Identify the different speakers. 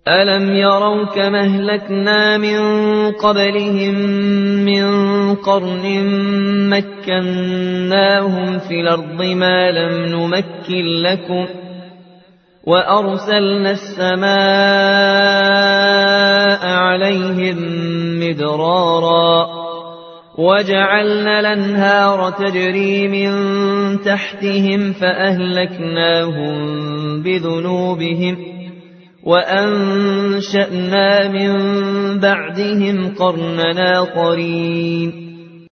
Speaker 1: أَلَمْ يَرَوْا كَمْ أَهْلَكْنَا مِن قَبْلِهِم مِّن قَرْنٍ مَّكَّنَّاهُمْ فِي الْأَرْضِ مَا لَمْ نُمَكِّن لَّكُمْ وَأَرْسَلْنَا السَّمَاءَ عَلَيْهِم مِّدْرَارًا وَجَعَلْنَا الْأَنْهَارَ تَجْرِي مِن تَحْتِهِمْ فَأَهْلَكْنَاهُم بِذُنُوبِهِمْ وَأَنشَأْنَا مِن بَعْدِهِمْ قَرْنًا آخَرِينَ